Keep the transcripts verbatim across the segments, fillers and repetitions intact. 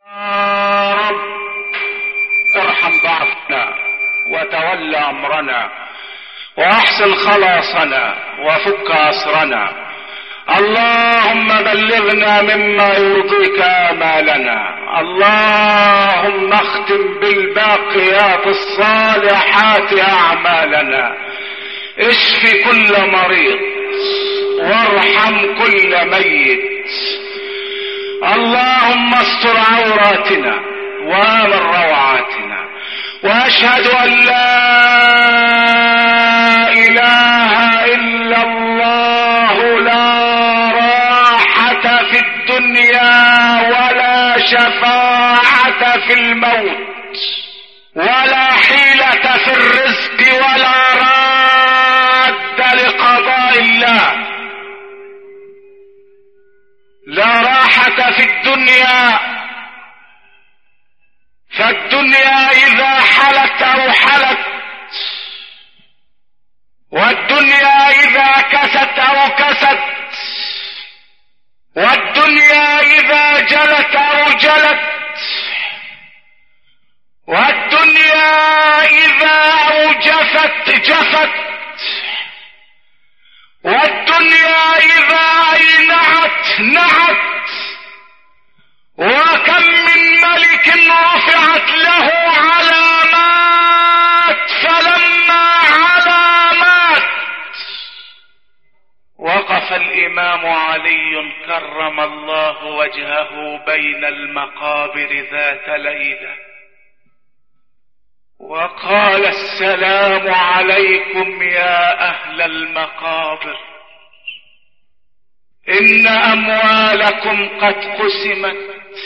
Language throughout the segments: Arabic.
يا رب ارحم ضعفنا وتولى امرنا واحسن خلاصنا وفك اسرنا. اللهم بلغنا مما يرضيك آمالنا. اللهم اختم بالباقيات الصالحات اعمالنا. اشف كل مريض وارحم كل ميت. اللهم استر عوراتنا وآمن روعاتنا. واشهد ان لا اله الا الله لا راحة في الدنيا ولا شفاعة في الموت ولا حيلة في الرزق ولا راد لقضاء الله. لا راحة في الدنيا، فالدنيا إذا حلت أو حلت، والدنيا إذا كست أو كست، والدنيا إذا جلت أو جلت، والدنيا إذا أوجفت جفت، والدنيا إذا أينعت نعت. وكم من ملك رفعت له علامات فلما علامات وقف الإمام علي كرم الله وجهه بين المقابر ذات ليلة وقال: السلام عليكم يا أهل المقابر، إن أموالكم قد قسمت،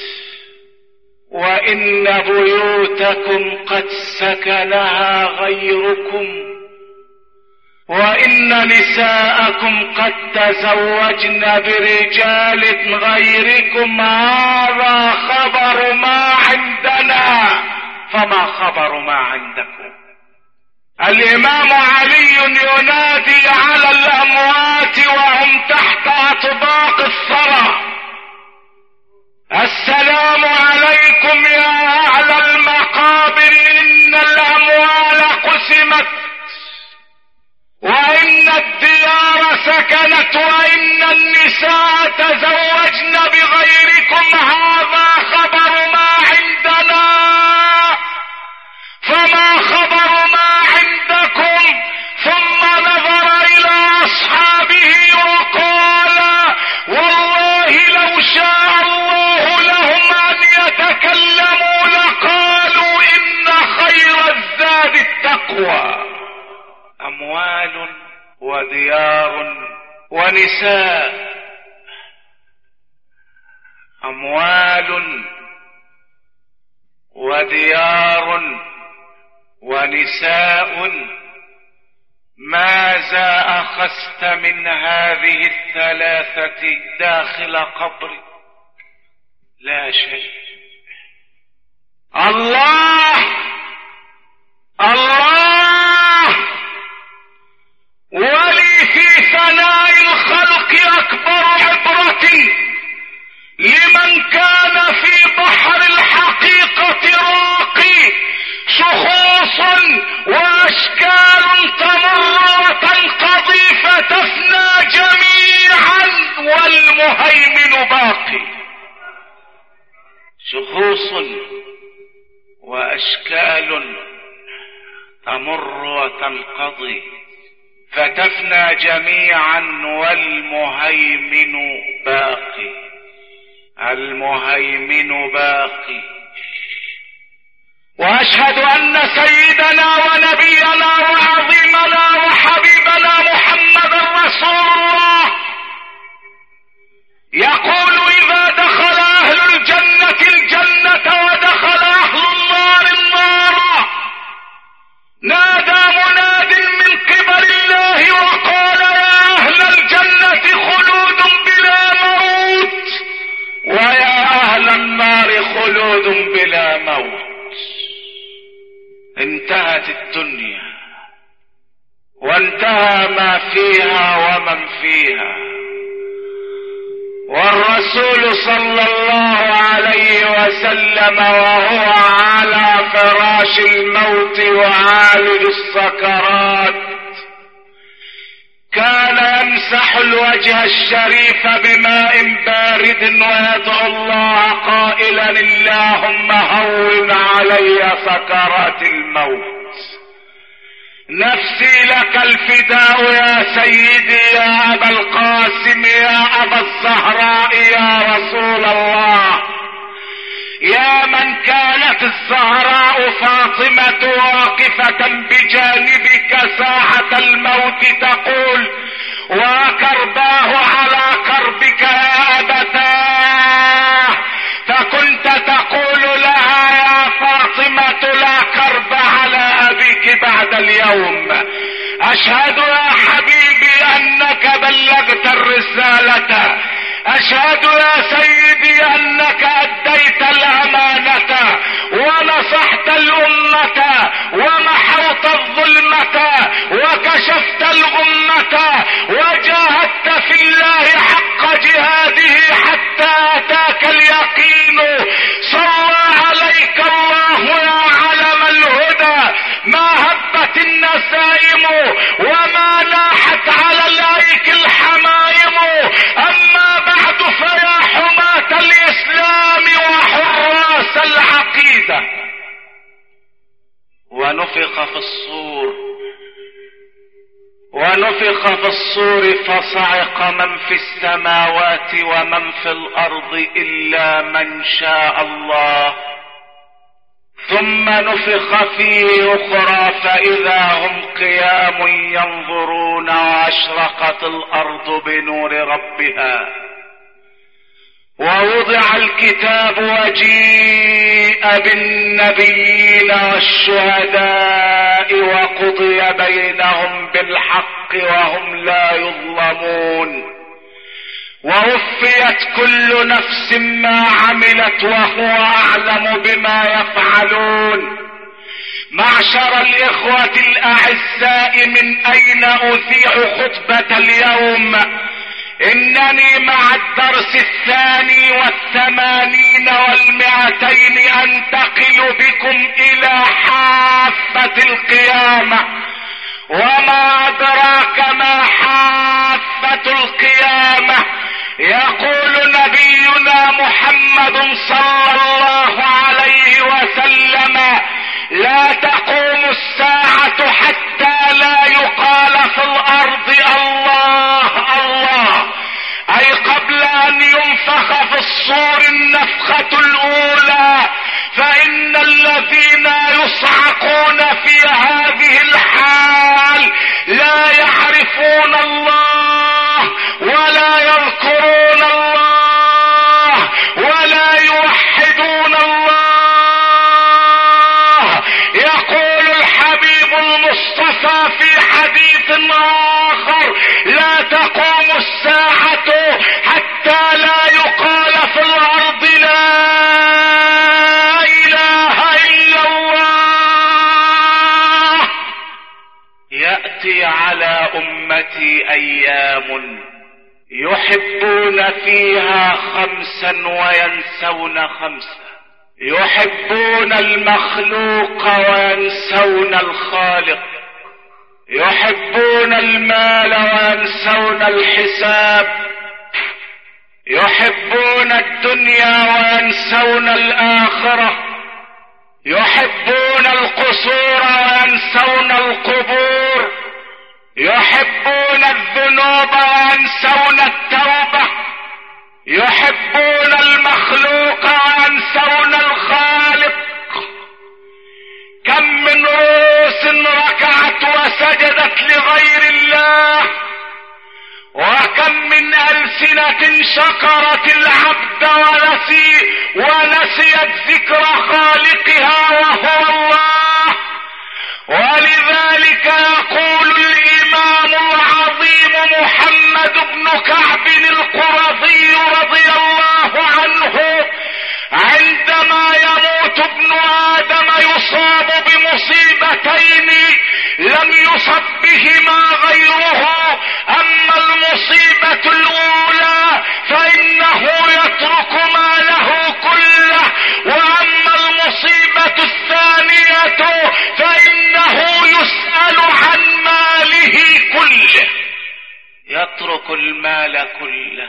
وإن بيوتكم قد سكنها غيركم، وإن نساءكم قد تزوجن برجال غيركم. هذا خبر ما عندنا، فما خبر ما عندكم؟ الإمام علي ينادي على الأموات وهم تحت أطباق الثرى: السلام عليكم يا أهل المقابر، إن الأموال قسمت، وإن الديار سكنت، وإن النساء تزوجن بغيركم. هذا خبر ما عندنا، فما خبر ما عندكم؟ ثم نظر إلى أصحابه وقال: والله لو شاء الله لهم أن يتكلموا لقالوا إن خير الزاد التقوى. أموال وديار ونساء، أموال وديار ونساء، ماذا أخذت من هذه الثلاثة داخل قبرك؟ لا شيء. الله الله ولي في ثناء الخلق أكبر عبرة لمن كان في بحر الحقيقة راقي، شخوص وأشكال تمر وتنقضي فتفنى جميعا والمهيمن باقي. شخوص وأشكال تمر وتنقضي فتفنى جميعا والمهيمن باقي. المهيمن باقي. وأشهد أن سيدنا ونبينا وعظيمنا وحبيبنا محمد رسول الله يقول: إذا دخل أهل الجنة الجنة ودخل أهل النار النار، نادى مناد من قبل الله وقال: يا أهل الجنة خلود بلا موت، ويا أهل النار خلود بلا موت. انتهت الدنيا وانتهى ما فيها ومن فيها، والرسول صلى الله عليه وسلم وهو على فراش الموت يعالج السكرات كان يمسح الوجه الشريف بماء بارد ويدعو الله قائلا اللهم هون علي سكرات الموت. نفسي لك الفداء يا سيدي يا أبا القاسم يا أبا الزهراء يا رسول الله، يا من كانت الزهراء فاطمة واقفة بجانبك ساعة الموت تقول وكرباه على كربك يا أبتاه، فكنت تقول لها يا فاطمة لا كرب على أبيك بعد اليوم. أشهد يا حبيبي أنك بلغت الرسالة، أشهد يا سيدي أنك أديت الأمانة ونصحت الأمة ومحوت الظلمة وكشفت الغمة وجاهدت في الله حق جهاده حتى أتاك اليقين. صلى عليك الله يا علم الهدى، ما هبت النسائم وما لاحت على الأيك الحمائم. أما بعد فيا حماة الإسلام وحراس العقيدة. ونفخ في الصور ونفخ في الصور فصعق من في السماوات ومن في الأرض إلا من شاء الله، ثم نفخ فيه أخرى فإذا هم قيام ينظرون وأشرقت الأرض بنور ربها ووضع الكتاب وجيء بالنبيين والشهداء وقضي بينهم بالحق وهم لا يظلمون، ووفيت كل نفس ما عملت وهو أعلم بما يفعلون. معشر الإخوة الأعزاء، من أين أذيع خطبة اليوم؟ إنني مع الدرس الثاني والثمانين والمئتين أنتقل بكم إلى حافة القيامة. وما أدراك ما حافة القيامة؟ يقول نبينا محمد صلى الله عليه وسلم لا تقوم الساعة حتى لا يقال في الأرض الله الله، أي قبل أن ينفخ في الصور النفخة الأولى، فإن الذين يصعقون في هذه الحال لا يعرفون الله ولا يذكرون الله ولا يوحدون الله. يقول الحبيب المصطفى في حديث آخر لا تقوم الساعة حتى لا يقال في الأرض لا إله إلا الله. يأتي على أمتي أيام يحبون فيها خمسا وينسون خمسا، يحبون المخلوق وينسون الخالق، يحبون المال وينسون الحساب، يحبون الدنيا وينسون الآخرة، يحبون القصور وينسون القبور، يحبون الذنوب وينسون التوبة، يحبون المخلوق وينسون الخالق. كم من رؤوس ركعت وسجدت لغير الله، وكم من ألسنة شكرت العبد ونسي ونسيت ذكر خالقها وهو الله. ولذلك يقول الإمام العظيم محمد بن كعب القرظي رضي الله عنه عندما يموت ابن آدم يصاب بمصيبتين لم يصب بهما غيره. أما المصيبة الأولى فإن كله، يترك المال كله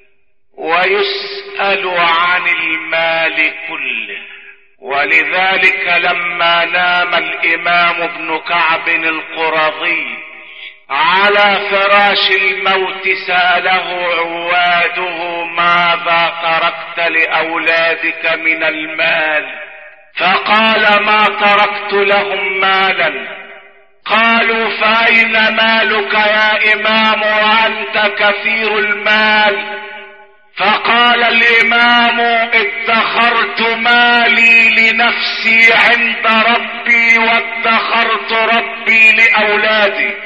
ويسأل عن المال كله. ولذلك لما نام الإمام ابن كعب القرظي على فراش الموت سأله عواده: ماذا تركت لأولادك من المال؟ فقال: ما تركت لهم مالا. قالوا: فأين مالك يا إمام وأنت كثير المال؟ فقال الإمام: ادخرت مالي لنفسي عند ربي وادخرت ربي لأولادي.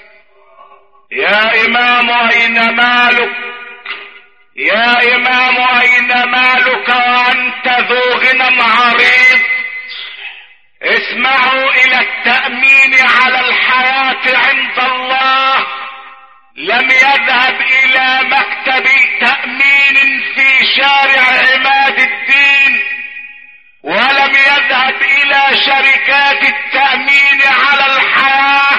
يا إمام أين مالك؟ يا إمام أين مالك وأنت ذو غنى عريض؟ اسمعوا إلى التأمين على الحياة عند الله. لم يذهب إلى مكتب تأمين في شارع عماد الدين، ولم يذهب إلى شركات التأمين على الحياة،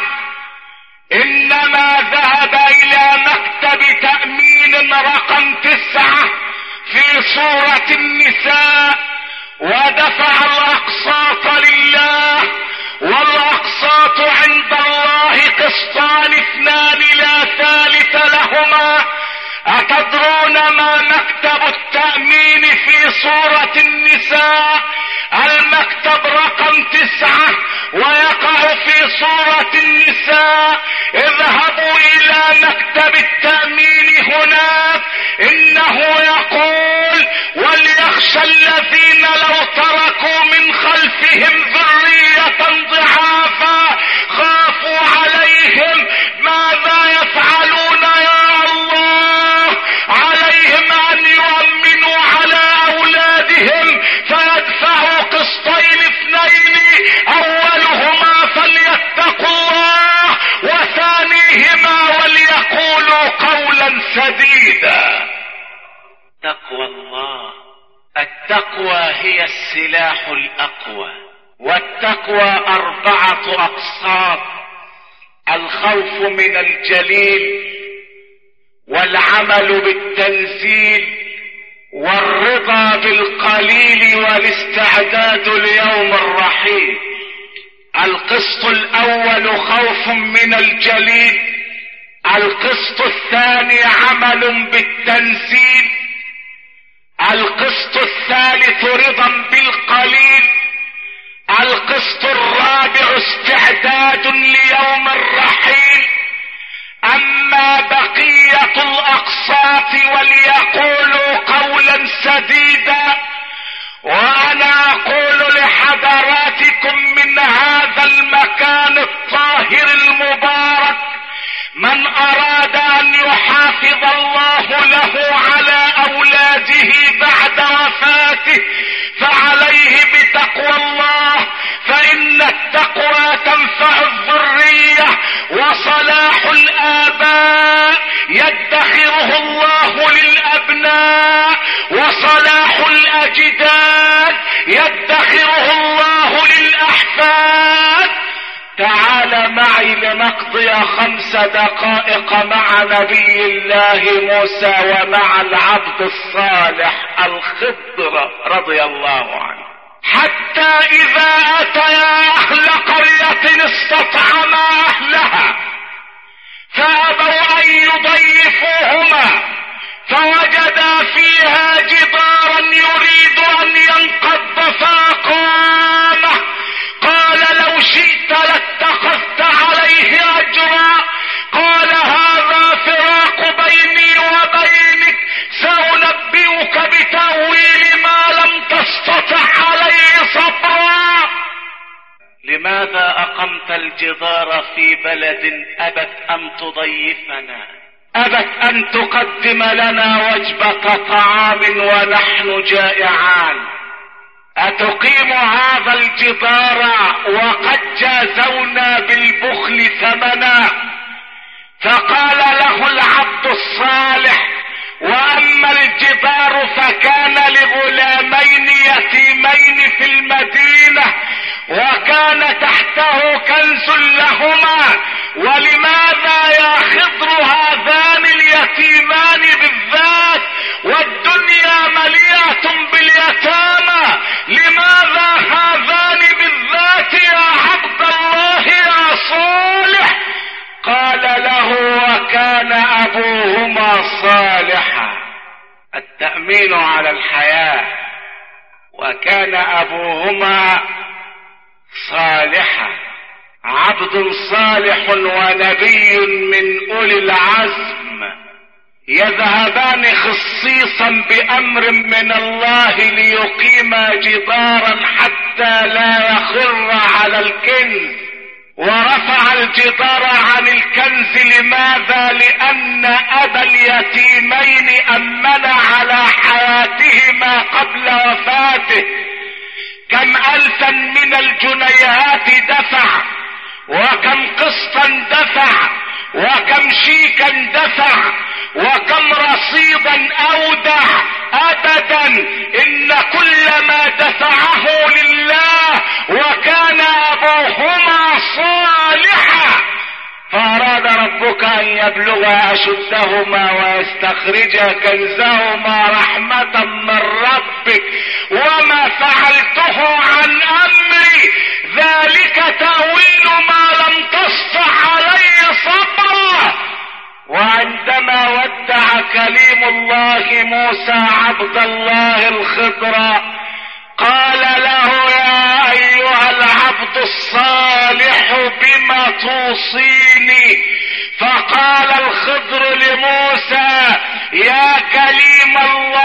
إنما ذهب إلى مكتب تأمين رقم تسعة في سورة النساء ودفع الأقساط لله. والأقساط عند الله قسطان اثنان لا ثالث لهما. أتدرون ما مكتب التأمين في سورة النساء؟ المكتب رقم تسعة ويقع في سورة النساء. اذهبوا إلى مكتب التأمين هناك، إنه يقول: وليخشى الذين لو تركوا من خلفهم ذرية ضعافا خافوا عليهم ماذا يفعلون يا الله. عليهم أن يؤمنوا على أولادهم فيدفعوا قسطين اثنين، أولهما فليتقوا الله وثانيهما وليقولوا قولا سديدا. تقوى الله. التقوى هي السلاح الأقوى، والتقوى أربعة أقسام: الخوف من الجليل، والعمل بالتنزيل، والرضا بالقليل، والاستعداد ليوم الرحيل. القسط الأول خوف من الجليل، القسط الثاني عمل بالتنزيل، القسط الثالث رضا بالقليل، القسط الرابع استعداد ليوم الرحيل. أما بقية الأقساط وليقولوا قولا سديدا. وأنا أقول لحضراتكم من هذا المكان الطاهر المبارك: من أراد أن يحافظ الله له على أولاده بعد وفاته فعليه بتقوى الله، فإن التقوى تنفع الذرية، وصلاح الآباء يدخره الله للأبناء، وصلاح الأجداد يدخره الله للأحفاد. تعال معي لنقضي خمس دقائق مع نبي الله موسى ومع العبد الصالح الخضر رضي الله عنه. حتى إذا أتيا أهل قرية استطعما أهلها فأبوا أن يضيفوهما، فوجدا فيها جدارا يريد أن ينقض فأقامه. قال: لو شئت لاتخذت عليه أجرا. قال: هذا فراق بيني وبينك، سأنبئك بتأويل ما لم تستطع عليه صبرا. لماذا أقمت الجدار في بلد أبت أن تضيفنا، أبت أن تقدم لنا وجبة طعام ونحن جائعان؟ أتقيم هذا الجدار وقد جازونا بالبخل ثمنا؟ فقال له العبد الصالح: وأما الجدار فكان لغلامين يتيمين في المدينة وكان تحته كنز لهما. ولماذا يا تأمين على الحياة. وكان أبوهما صالحا، عبد صالح ونبي من أولي العزم، يذهبان خصيصا بأمر من الله ليقيما جدارا حتى لا يخر على الكنز. ورفع الجدار عن الكنز. لماذا؟ لأن أبا اليتيمين أمن على حياتهما قبل وفاته. كم ألفا من الجنيهات دفع، وكم قسطا دفع، وكم شيكا دفع، وكم رصيدا أودع. أبدا، إن كل ما دفعه لله، وكان أبوهما صالحا. فأراد ربك أن يبلغا أشدهما ويستخرجا كنزهما رحمة من ربك. وما فعلته عن أمري، ذلك تأويل ما لم تسطع علي صبرا. وعندما ودع كليم الله موسى عبد الله الخضر، قال له: يا أيها العبد الصالح بما توصيني؟ فقال الخضر لموسى: يا كليم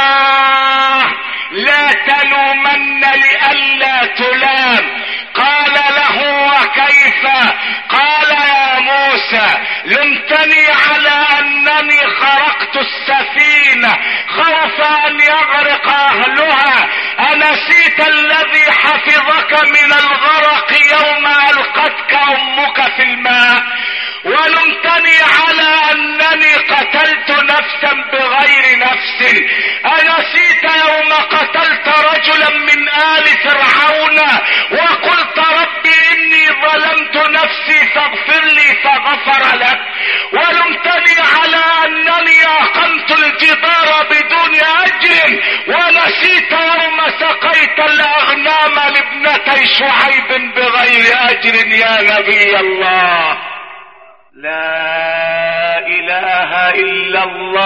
الله، لا تلومن لئلا تلام. قال له: وكيف؟ قال: يا موسى، لمتني على أنني خرقت السفينة خوف أن يغرق أهلها. أنسيت الذي حفظك من الغرق يوم ألقتك أمك في الماء؟ ولمتني على أنني قتلت نفسا بغير نفس. أنسيت يوم قتلت رجلا من آل فرعون وقلت: ربي إني ظلمت نفسي فاغفر لي، فغفر لك؟ ولمتني على أنني أقمت الجدار بدون أجر. ونسيت يوم سقيت الأغنام لابنتي شعيب بغير أجر. يا نبي الله، لا إله إلا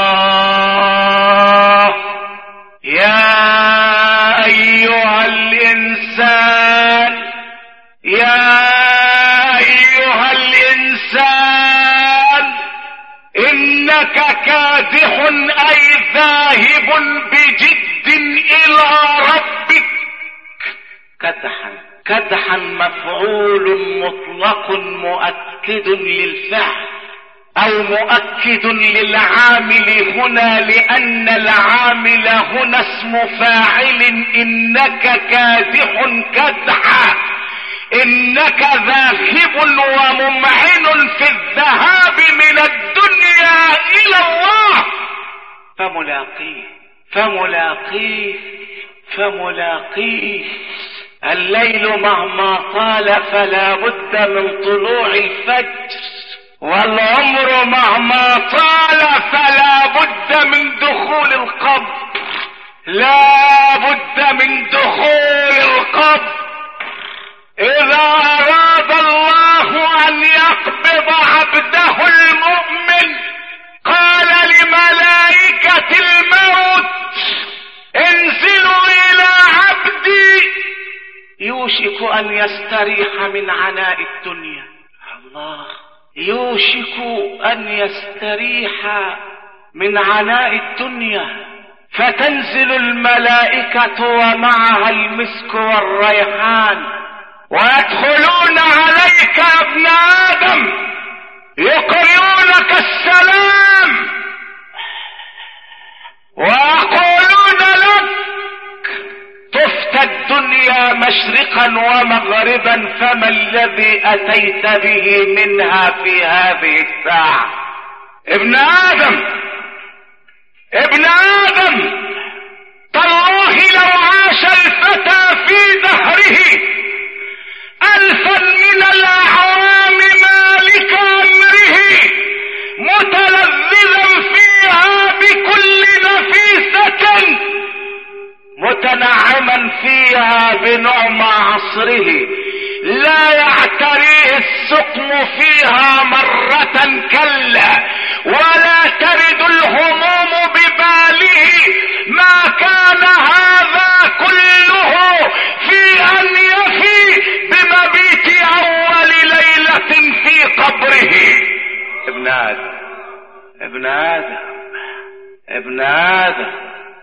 الله. يا أيها الإنسان، يا أيها الإنسان، إنك كادح أي ذاهب بجد إلى ربك. كدحا، كدحا مفعول مطلق مؤكد للفعل أو مؤكد للعامل هنا، لأن العامل هنا اسم فاعل. إنك كادح كدحا، إنك ذاهب وممعن في الذهاب من الدنيا إلى الله. فملاقيه فملاقيه فملاقيه. الليل مهما طال فلا بد من طلوع الفجر، والعمر مهما طال فلا بد من دخول القبر. لا بد من دخول القبر. إذا أراد الله أن يقبض عبده المؤمن قال لملائكة الموت: انزلوا إلى عبدي يوشك أن يستريح من عناء الدنيا. الله، يوشك أن يستريح من عناء الدنيا. فتنزل الملائكة ومعها المسك والريحان، ويدخلون عليك يا ابن آدم، يقرئونك السلام ويقولون لك: طفت الدنيا مشرقا ومغربا، فما الذي أتيت به منها في هذه الساعة؟ ابن آدم، ابن آدم، تالله لو عاش الفتى في دهره ألفا من الأعوام مالك أمره، متلذذا فيها بكل نفيسة، متنعما فيها بنعم عصره، لا يعتريه السقم فيها مرة كلا، ولا ترد الهموم بباله ما كان هذا كله في ان يفي بمبيت اول ليلة في قبره. ابن ادم ابن ادم ابن ادم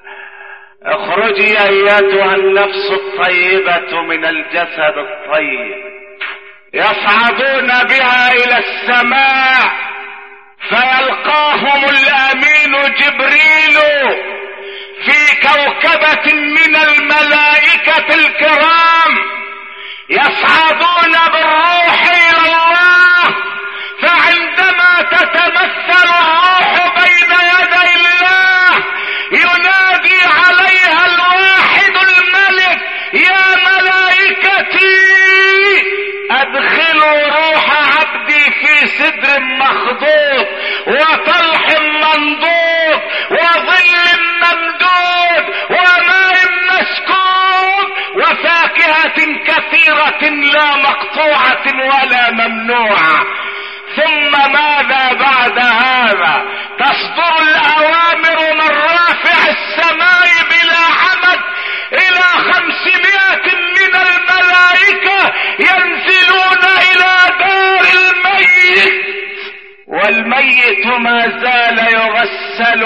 اخرجي ايتها النفس الطيبة من الجسد الطيب. يصعدون بها الى السماء فيلقاهم الامين جبريل في كوكبة من الملائكة الكرام، يصعدون بالروح الى الله، فعندما تتمثل الروح بين يدي الله ينادي عليها الواحد الملك: يا ملائكتي ادخلوا روح عبدي في سدر مخضوض وطلح منضود وظل ممدود وماء مسكوب وفاكهة كثيرة لا مقطوعة ولا ممنوعة. ثم ماذا بعد هذا؟ تصدر الأوامر من رافع السماء بلا عمد إلى خمسمائة من الملائكة ينزلون إلى دار الميت، والميت ما زال يغسل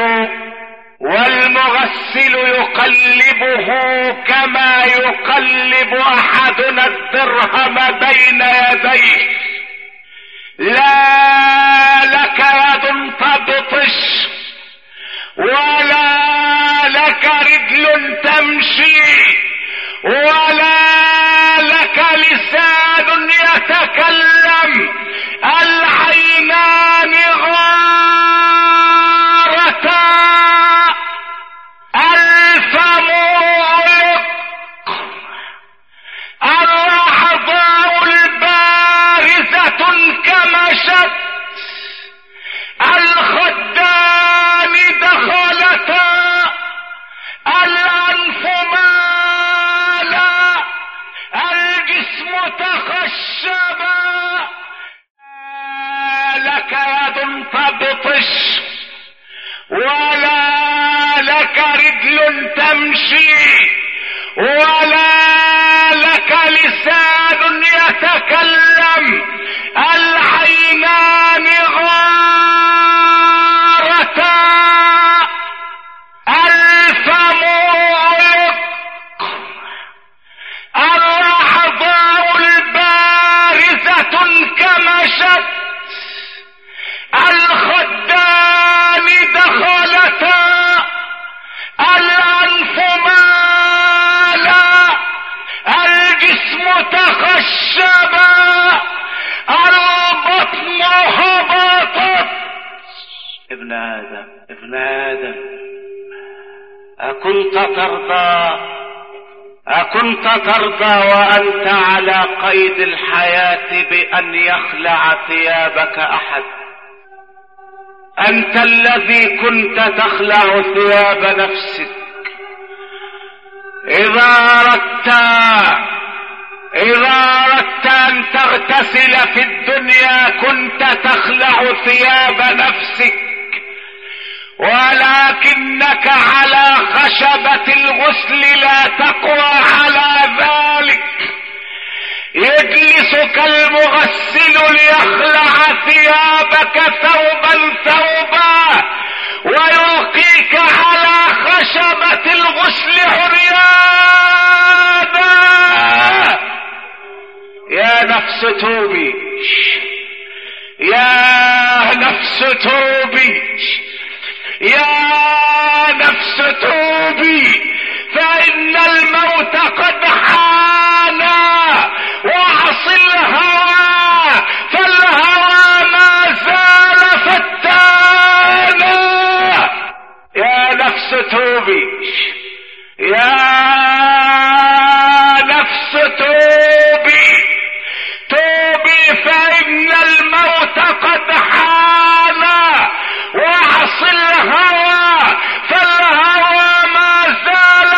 والمغسل يقلبه كما يقلب أحدنا الدرهم بين يديه. لا لك يد تبطش ولا لك رجل تمشي ولا لك لسان يتكلم. العينان غارتا، الفم مغلق، الأعضاء البارزة كمشت، الخدان دخلتا، الأنف مالا، الجسم تخشبا. لك يد تبطش ولا لك رجل تمشي ولا لك لسان يتكلم. العينان غارتا، الفم مغلق، الأعضاء البارزة كمشت، الخدان دخلتا، الأنف مالا، الجسم تخشبا، البطن هبطت. ابن آدم ابن آدم أكنت ترضى أكنت ترضى وأنت على قيد الحياة بأن يخلع ثيابك أحد؟ أنت الذي كنت تخلع ثياب نفسك. إذا أردت إذا أردت أن تغتسل في الدنيا كنت تخلع ثياب نفسك، ولكنك على خشبة الغسل لا تقوى على ذلك. يجلسك المغسل ليخلع ثيابك ثوبا ثوبا ويلقيك على خشبة الغسل عريانا. يا نفس توبي، يا نفس توبي، يا نفس توبي، فإن الموت قد حان. واعص الهوى فالهوى ما زال فتانا. يا نفس توبي، يا نفس توبي، توبي فإن الموت قد حان. واعص الهوى فالهوى ما زال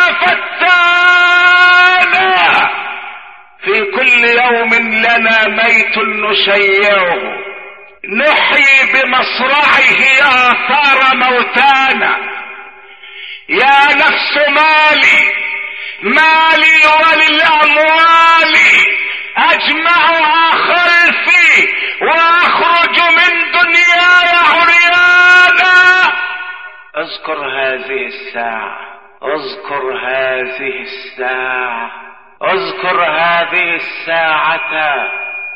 فتانا. في كل يوم لنا ميت نشيعه نحيي بمصرعه آثار موتانا. يا نفس مالي مالي وللأموال أجمعها خلفي وأخرج من دنياي عريانا. اذكر هذه الساعة، اذكر هذه الساعة، اذكر هذه الساعة.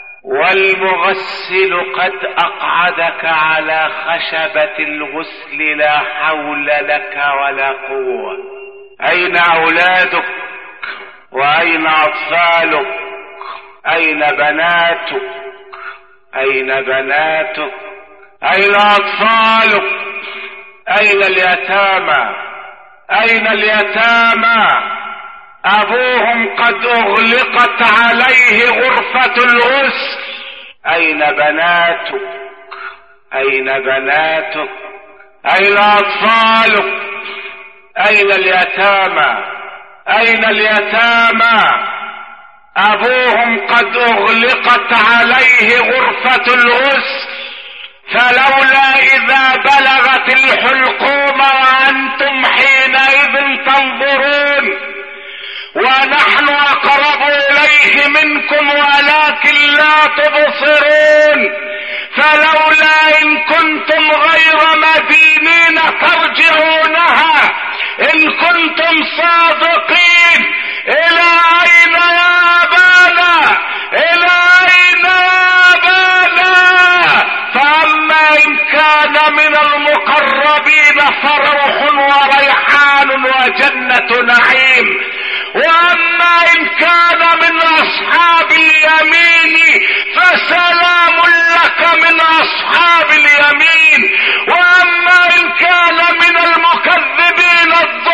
والمغسل قد أقعدك على خشبة الغسل، لا حول لك ولا قوة. أين أولادك؟ وأين أطفالك؟ أين بناتك؟ أين بناتك؟ أين أطفالك؟ أين اليتامى؟ أين اليتامى؟ أبوهم قد أغلقت عليه غرفة الغسل. أين بناتك؟ أين بناتك؟ أين أطفالك؟ أين اليتامى؟ أين اليتامى؟ أبوهم قد أغلقت عليه غرفة الغسل. فلولا إذا بلغت الحلقوم وأنتم حينئذ تنظرون ونحن أقرب إليه منكم ولكن لا تبصرون. فلولا إن كنتم غير مدينين ترجعونها إن كنتم صادقين. إلى أين يا أبانا؟ إلى أين يا أبانا؟ فأما إن كان من المقربين فروح وريحان وجنة نعيم، وأما إن كان من أصحاب اليمين فسلام لك من أصحاب اليمين، وأما إن كان من المكذبين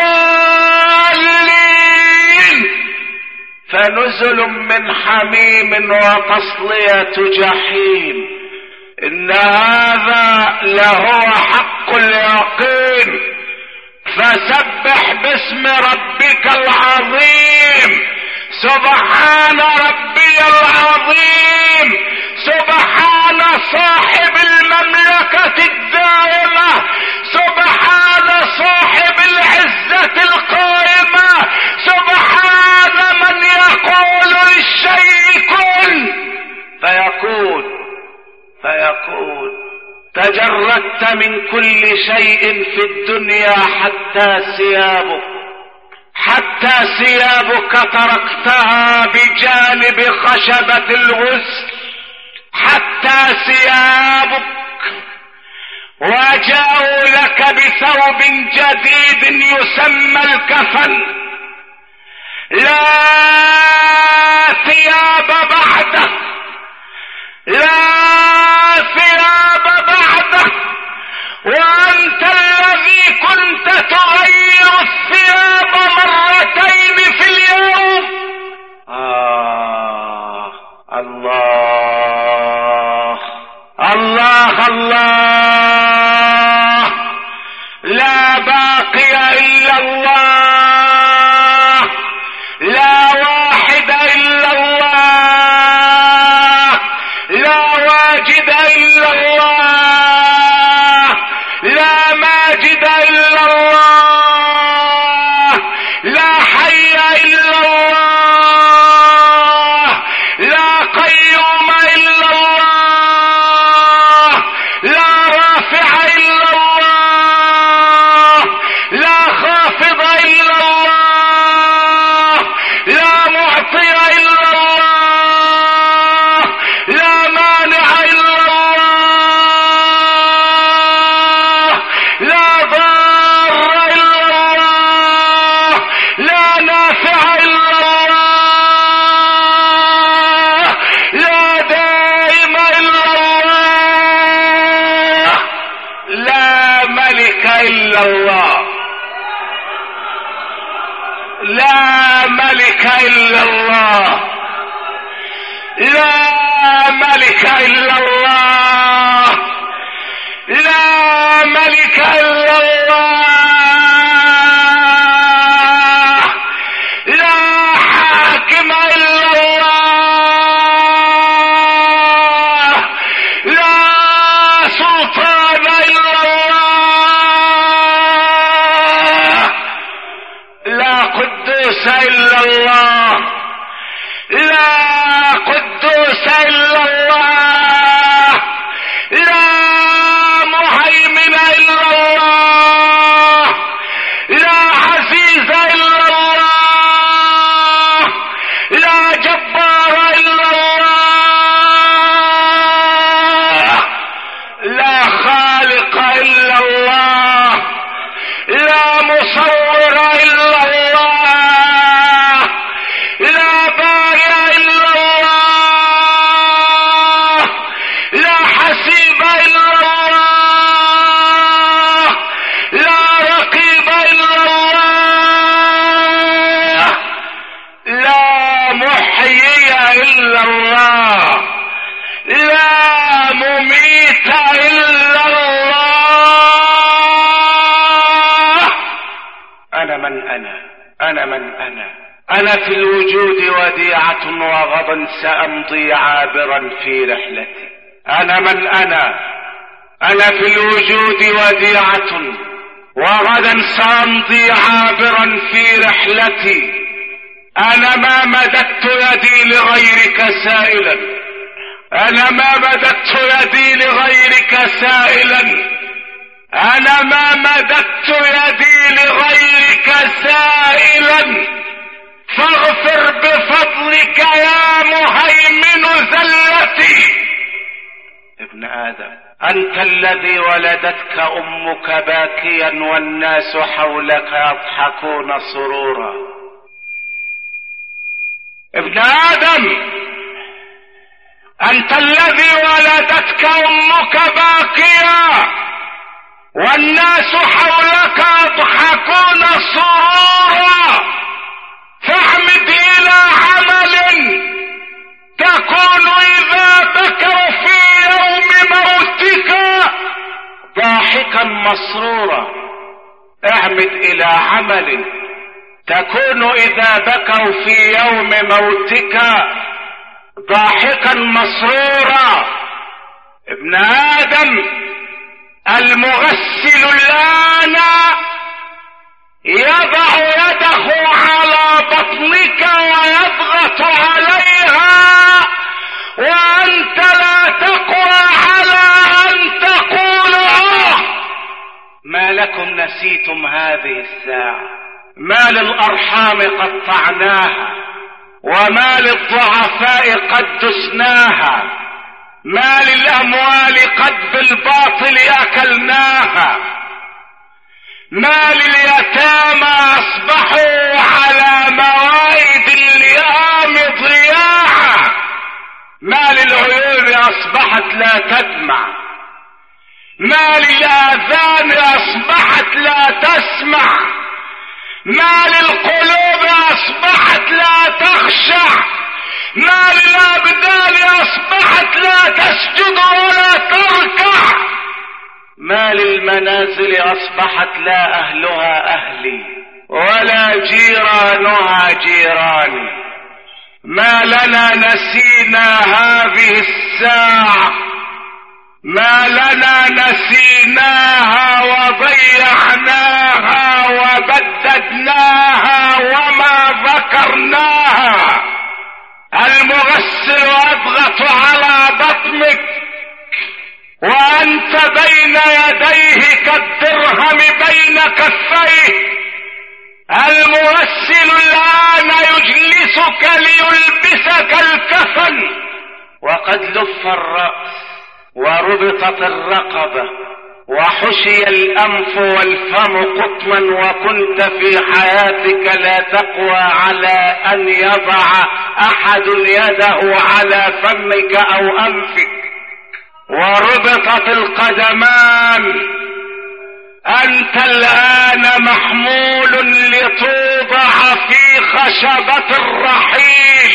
الضالين فنزل من حميم وتصلية جحيم. إن هذا لهو حق اليقين. فسبح باسم ربك العظيم. سبحان ربي العظيم. سبحان صاحب المملكة الدائمة. سبحان صاحب العزة القائمة. سبحان من يقول للشيء كن فيكون فيكون. تجردت من كل شيء في الدنيا حتى ثيابك، حتى ثيابك تركتها بجانب خشبة الغسل، حتى ثيابك. وجاءوا لك بثوب جديد يسمى الكفن، لا ثياب بعده، لا ثياب بعده. وأنت الذي كنت تغير الثياب مرتين في اليوم. آه الله الله الله. لا باقي إلا الله، لا واحد إلا الله، لا واجد إلا الله، لا ماجد إلا الله، لا حي إلا الله، لا قيوم إلا الله، لا رافع إلا الله، لا خافض إلا الله، لا معطي إلا الله، لا مانع إلا الله، لا ضار إلا الله، لا نافع إلا الله، لا دائم إلا الله، لا ملك إلا الله، لا ملك إلا الله، لا ملك إلا الله، لا ملك إلا الله، لا حاكم إلا الله، لا لا قدوس إلا الله، لا قدوس إلا الله، لا مهيمن إلا الله، لا عزيز إلا الله، لا جبار إلا الله، لا خالق إلا الله، لا مصور إلا الله، لا بارئ إلا الله، لا حسيب إلا الله، لا رقيب إلا الله، لا محيي إلا الله، لا مميت إلا الله. أنا من أنا أنا من أنا أنا في الوجود وديعة وغدا سأمضي عابرا في رحلتي. أنا من أنا أنا في الوجود وديعة وغدا سأمضي عابرا في رحلتي. أنا ما مددت يدي لغيرك سائلا، أنا ما مددت يدي لغيرك سائلا، أنا ما مددت يدي لغيرك سائلا، فاغفر بفضلك يا مهيمن زلتي. ابن آدم، أنت الذي ولدتك أمك باكيا والناس حولك يضحكون سرورا. ابن آدم، أنت الذي ولدتك أمك باكيا والناس حولك يضحكون سرورا، فاعمد إلى عمل تكون إذا بكوا في يوم موتك ضاحكا مسرورا. اعمد إلى عمل تكون إذا بكوا في يوم موتك ضاحكا مسرورا. ابن آدم، المغسل الآن يضع يده على بطنك ويضغط عليها وأنت لا تقوى على أن تقول آه. ما لكم نسيتم هذه الساعة؟ ما للأرحام قطعناها، وما للضعفاء قد دسناها، ما للأموال قد بالباطل أكلناها، ما لليتامى أصبحوا على موائد اللئام ضياعا، ما للعيون أصبحت لا تدمع، ما للآذان أصبحت لا تسمع، ما للقلوب أصبحت لا تخشع، ما للأبدان أصبحت لا تسجد ولا تركع، ما للمنازل أصبحت لا أهلها أهلي ولا جيرانها جيراني. ما لنا نسينا هذه الساعة، ما لنا نسيناها وضيعناها وبددناها وما ذكرناها. المغسل أضغط على بطنك وأنت بين يديه كالدرهم بين كفيه. المغسل الآن يجلسك ليلبسك الكفن، وقد لف الرأس وربطت الرقبة وحشي الأنف والفم قطما، وكنت في حياتك لا تقوى على أن يضع أحد يده على فمك أو أنفك، وربطت القدمان. أنت الآن محمول لتوضع في خشبة الرحيل،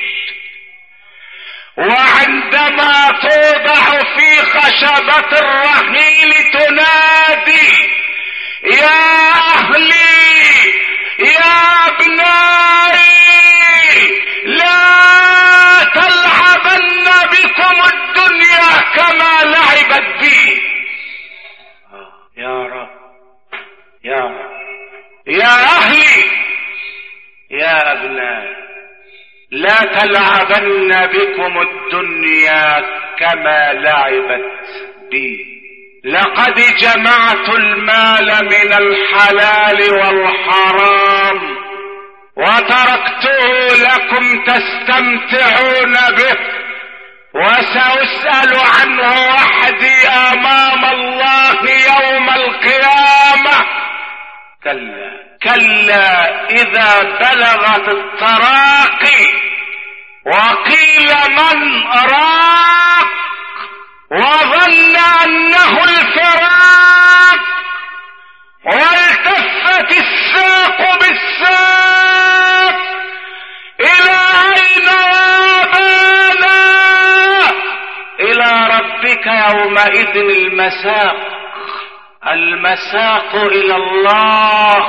وعندما توضع في خشبة الرحيل تنادي يا أهلي يا ابنائي لا تلعبن بكم الدنيا كما لعبت بي. يا رب يا رب يا أهلي يا أبناء لا تلعبن بكم الدنيا كما لعبت بي. لقد جمعت المال من الحلال والحرام وتركته لكم تستمتعون به، وسأسأل عنه وحدي أمام الله يوم القيامة. كلا كلا إذا بلغت التراقي وقيل من أراق وظن أنه الفراق والتفت الساق بالساق إلى أين يابانا؟ إلى ربك يومئذ المساق. المساق إلى الله،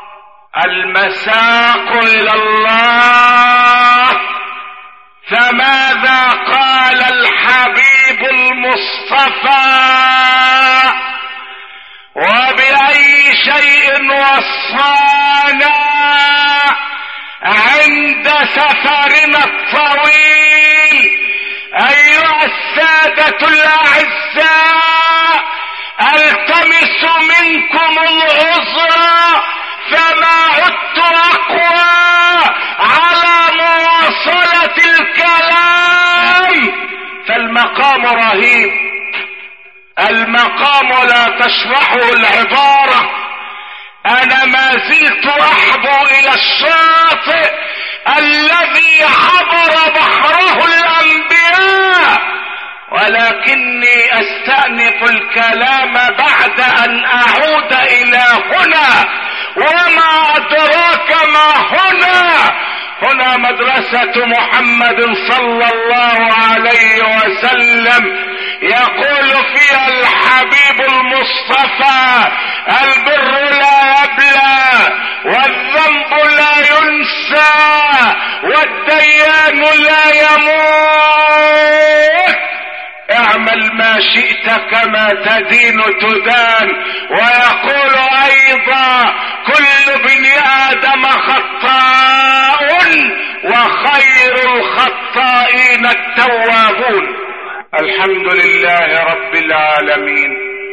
المساق إلى الله. فماذا قال الحبيب المصطفى؟ وبأي شيء وصانا عند سفرنا الطويل؟ أيها السادة الأعزاء، التمس منكم العذر فما عدت أقوى على مواصلة الكلام، فالمقام رهيب. المقام لا تشرحه العبارة. أنا ما زلت أحبو إلى الشاطئ الذي عبر بحره الأنبياء، ولكني أستأنف الكلام بعد أن أعود إلى هنا. وما أدراك ما هنا؟ هنا مدرسة محمد صلى الله عليه وسلم، يقول فيها الحبيب المصطفى: البر لا يبلى والذنب لا ينسى والديان لا يموت. اعمل ما شئت كما تدين تدان. ويقول ايضا: كل ابن ادم خطاء وخير الخطائين التوابون. الحمد لله رب العالمين،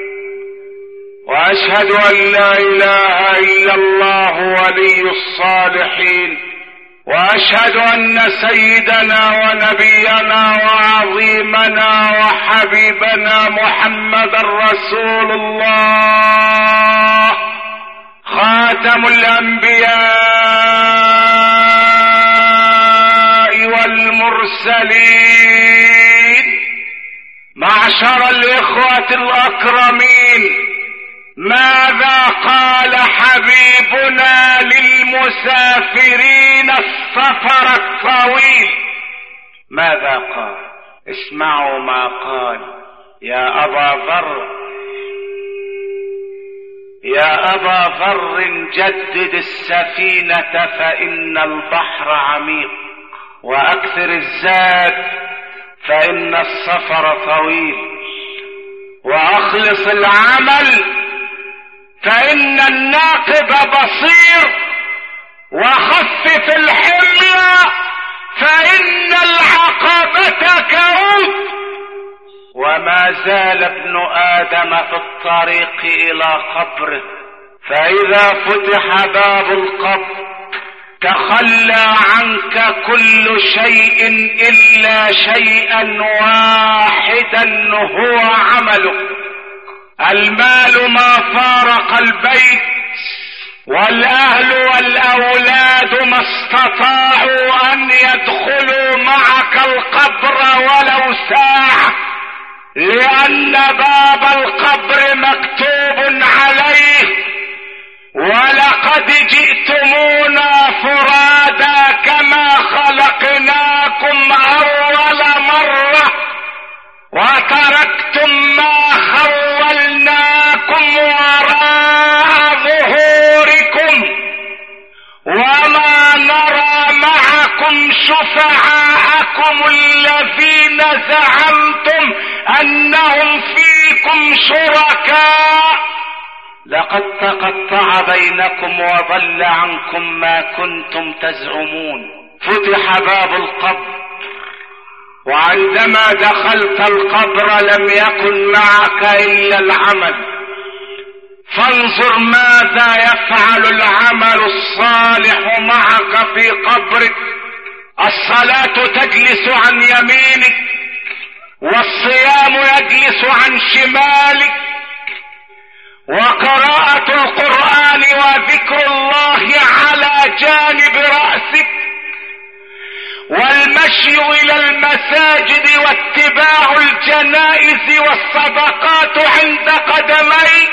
واشهد ان لا اله الا الله ولي الصالحين، واشهد ان سيدنا ونبينا وعظيمنا وحبيبنا محمد رسول الله خاتم الانبياء والمرسلين. معشر الاخوة الاكرمين، ماذا قال حبيبنا للمسافرين السفر الطويل؟ ماذا قال؟ اسمعوا ما قال: يا أبا ذر، يا أبا ذر جدد السفينة فإن البحر عميق، وأكثر الزاد فإن السفر طويل، وأخلص العمل فإن الناقب بصير، وخفف الحمل فإن العقبة كؤوب. وما زال ابن آدم في الطريق إلى قبره، فإذا فتح باب القبر تخلى عنك كل شيء إلا شيئا واحدا هو عملك. المال ما فارق البيت، والأهل والأولاد ما استطاعوا أن يدخلوا معك القبر ولو ساعة، لأن باب القبر مكتوب عليه: ولقد جئتمونا فرادا كما خلقناكم أول مرة وتركتم ما خولناكم وراء ظهوركم وما نرى معكم شفعاءكم الذين زعمتم أنهم فيكم شركاء لقد تقطع بينكم وضل عنكم ما كنتم تزعمون. فتح باب القبر، وعندما دخلت القبر لم يكن معك إلا العمل. فانظر ماذا يفعل العمل الصالح معك في قبرك. الصلاة تجلس عن يمينك، والصيام يجلس عن شمالك، وقراءة القرآن وذكر الله على جانب رأسك، والمشي إلى المساجد واتباع الجنائز والصدقات عند قدميك.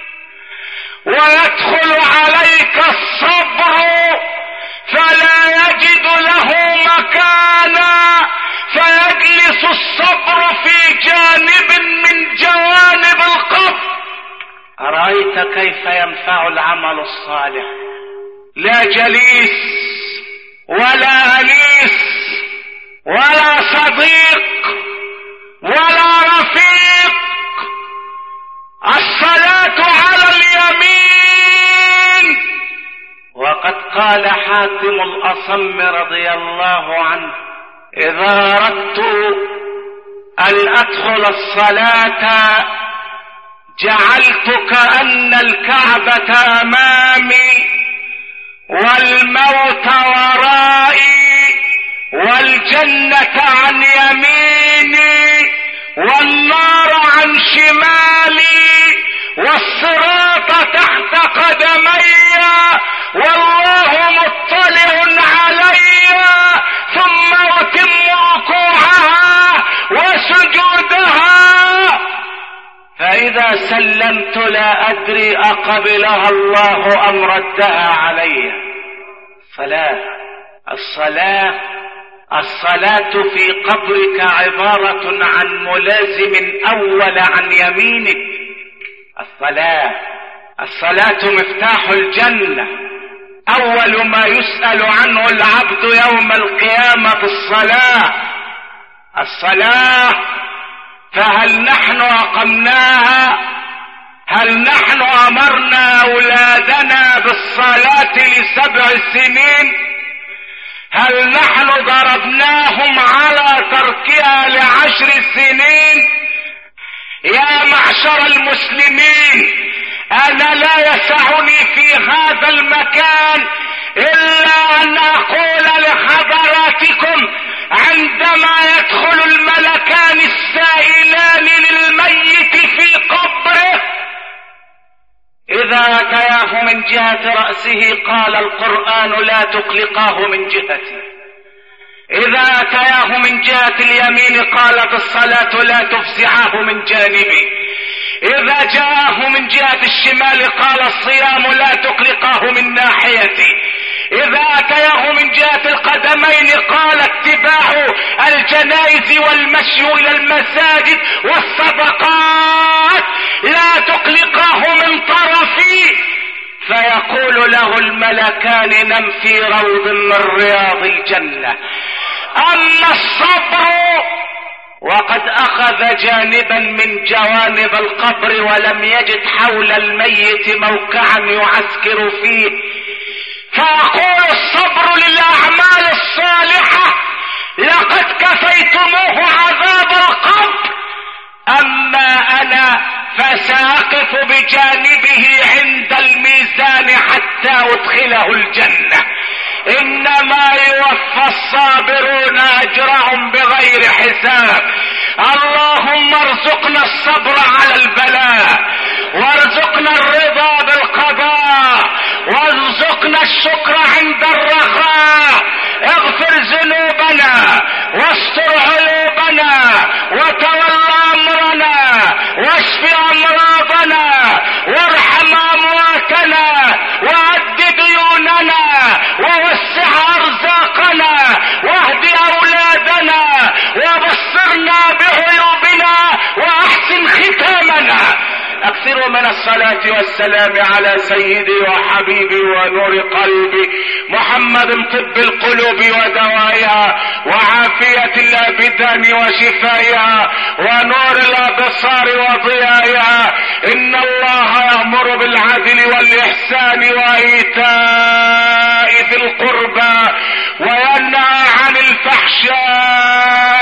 ويدخل عليك الصبر فلا يجد له مكانا، فيجلس الصبر في جانب من جوانب القبر. أرأيت كيف ينفع العمل الصالح؟ لا جليس ولا أنيس ولا صديق ولا رفيق. الصلاة على اليمين. وقد قال حاتم الأصم رضي الله عنه: إذا أردت أن أدخل الصلاة جعلت كأن الكعبة أمامي والموت ورائي والجنة عن يميني والنار عن شمالي والصراط تحت قدمي والله مطلع علي، ثم أتم ركوعها وسجودها. فإذا سلمت لا أدري أقبلها الله أم ردها علي. صلاة الصلاة الصلاة في قبرك عبارة عن ملازم أول عن يمينك. الصلاة الصلاة مفتاح الجنة. أول ما يسأل عنه العبد يوم القيامة الصلاة. الصلاة فهل نحن أقمناها؟ هل نحن أمرنا أولادنا بالصلاة لسبع سنين؟ هل نحن ضربناهم على تركها لعشر سنين؟ يا معشر المسلمين، أنا لا يسعني في هذا المكان إلا أن أقول لحضراتكم: عندما يدخل الملكان السائلان للميت في قبره، إذا أتياه من جهة رأسه قال القرآن: لا تقلقاه من جهتي. إذا أتياه من جهة اليمين قالت الصلاة: لا تفزعه من جانبي. إذا جاءه من جهة الشمال قال الصيام: لا تقلقاه من ناحيتي. إذا أتياه من جهة القدمين قال اتباع الجنائز والمشي إلى المساجد والصدقات لا تقلقاه من طرفي. فيقول له الملكان: نم في روض من رياض الجنة. أما الصبر وقد أخذ جانبا من جوانب القبر ولم يجد حول الميت موقعا يعسكر فيه، فيقول الصبر للأعمال الصالحة: لقد كفيتموه عذاب القبر. أما أنا فسأقف بجانبه عند الميزان حتى أدخله الجنة. إنما يوفى الصابرون أجرهم بغير حساب. اللهم ارزقنا الصبر على البلاء، وارزقنا الرضا بالقضاء، وارزقنا الشكر عند الرخاء. اغفر ذنوبنا واستر عيوبنا وتول امرنا واشف امراضنا وارحم امواتنا وأد ديوننا ووسع ارزاقنا واهد اولادنا وبصرنا بعيوبنا واحسن ختامنا. اكثروا من الصلاة والسلام على سيدي وحبيبي ونور قلبي محمد، طب القلوب ودوائها وعافية الابدان وشفائها ونور الابصار وضيائها. ان الله يأمر بالعدل بالإحسان وإيتاء ذي القربى وينهى عن الفحشاء